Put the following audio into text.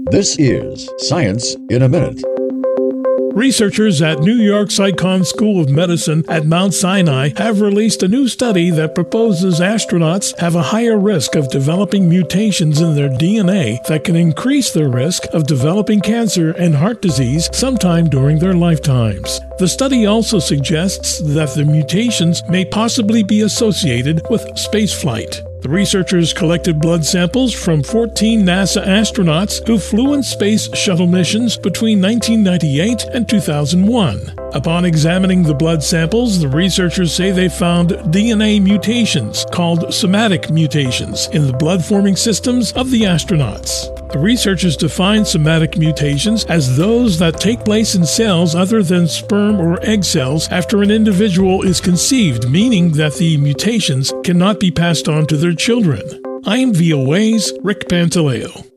This is Science in a Minute. Researchers at New York's Icahn School of Medicine at Mount Sinai have released a new study that proposes astronauts have a higher risk of developing mutations in their DNA that can increase their risk of developing cancer and heart disease sometime during their lifetimes. The study also suggests that the mutations may possibly be associated with spaceflight. The researchers collected blood samples from 14 NASA astronauts who flew in space shuttle missions between 1998 and 2001. Upon examining the blood samples, the researchers say they found DNA mutations called somatic mutations in the blood-forming systems of the astronauts. The researchers define somatic mutations as those that take place in cells other than sperm or egg cells after an individual is conceived, meaning that the mutations cannot be passed on to their children. I'm VOA's Rick Pantaleo.